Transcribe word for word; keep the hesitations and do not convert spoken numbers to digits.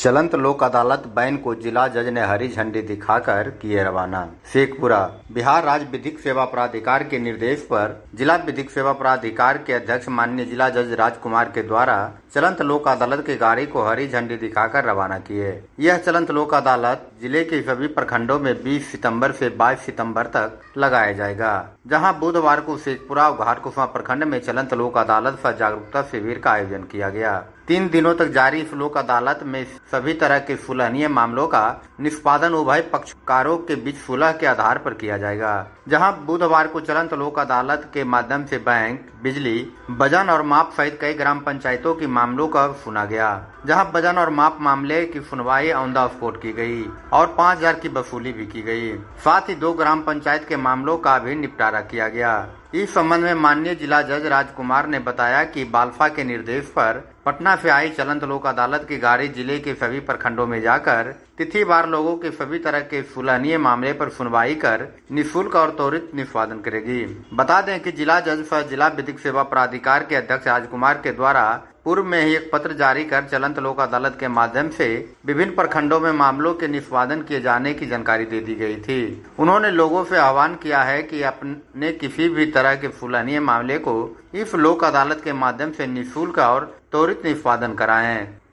चलंत लोक अदालत वैन को जिला जज ने हरी झंडी दिखाकर किए रवाना। शेखपुरा। बिहार राज्य विधिक सेवा प्राधिकार के निर्देश पर जिला विधिक सेवा प्राधिकार के अध्यक्ष माननीय जिला जज राजकुमार के द्वारा चलंत लोक अदालत की गाड़ी को हरी झंडी दिखाकर रवाना किए। यह चलंत लोक अदालत जिले के सभी प्रखंडों में बीस सितंबर से बाईस सितंबर तक लगाया जाएगा, जहां बुधवार को शेखपुरा और घाटकुसुमा प्रखंड में चलंत लोक अदालत पर जागरूकता शिविर का आयोजन किया गया। तीन दिनों तक जारी इस लोक अदालत में सभी तरह के सुलहनीय मामलों का निष्पादन उभय पक्षकारों के बीच सुलह के आधार पर किया जाएगा, जहां बुधवार को चलंत लोक अदालत के माध्यम से बैंक, बिजली, वजन और माप सहित कई ग्राम पंचायतों की मामलों का सुना गया, जहां वजन और माप मामले की सुनवाई ऑन द स्पॉट की गई और पाँच हजार की वसूली भी की गई। साथ ही दो ग्राम पंचायत के मामलों का भी निपटारा किया गया। इस संबंध में माननीय जिला जज राजकुमार ने बताया कि बाल्फा के निर्देश पर पटना से आई चलंत लोक अदालत की गाड़ी जिले के सभी प्रखंडों में जाकर तिथिवार लोगों के सभी तरह के सुलहनीय मामले पर सुनवाई कर निःशुल्क और त्वरित निष्पादन करेगी। बता दें कि जिला जज सह जिला विधिक सेवा प्राधिकार के अध्यक्ष राजकुमार के द्वारा पूर्व में ही एक पत्र जारी कर चलंत लोक अदालत के माध्यम से विभिन्न प्रखंडों में मामलों के निष्पादन किए जाने की जानकारी दे दी गई थी। उन्होंने लोगों से आह्वान किया है कि अपने किसी भी तरह के सुलहनीय मामले को इस लोक अदालत के माध्यम से निःशुल्क और त्वरित निष्पादन कराएं।